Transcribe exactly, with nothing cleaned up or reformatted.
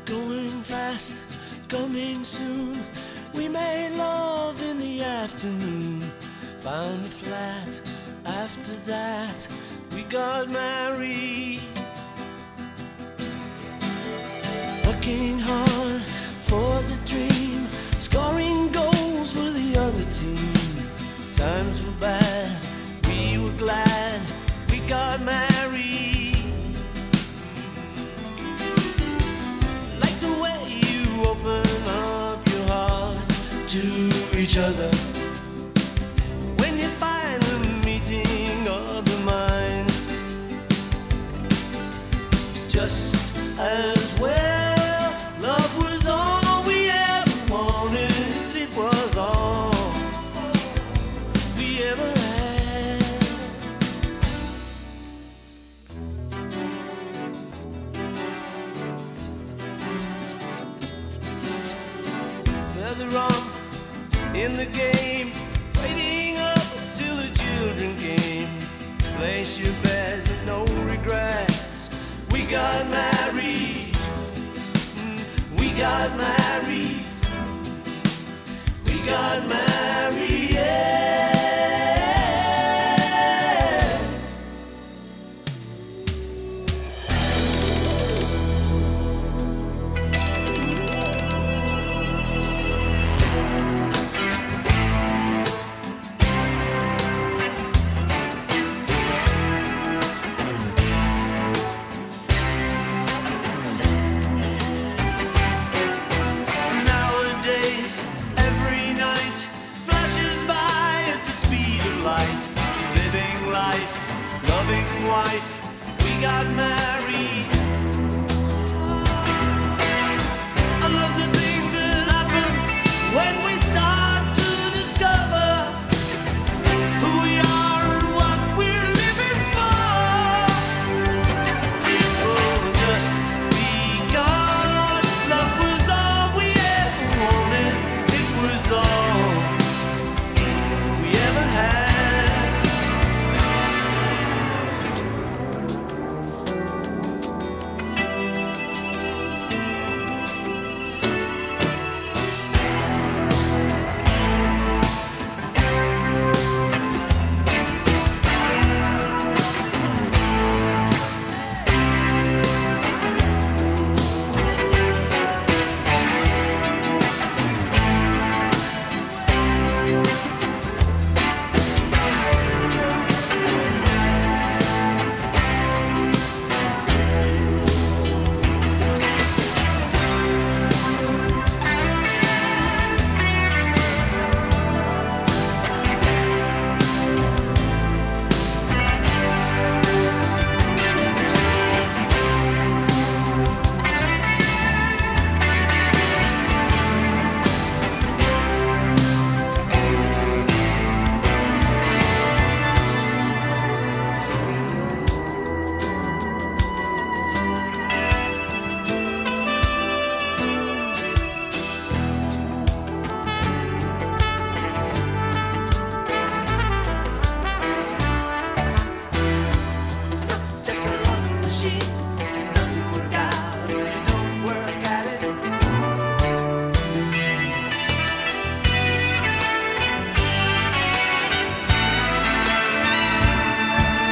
Going fast, coming soon. We made love in the afternoon. Found a flat. After that, we got married. Working hard for the dream, scoring goals for the other team. Times were bad, we were glad we got married. Like the way you open up your hearts to each other when you find the meeting of the minds. It's just as well. Love was all we ever wanted. It was all we ever had. Further on in the game, waiting up till the children came. Place your bets, no regrets. We got married. We got married. We got married, yeah. Wife, we got married.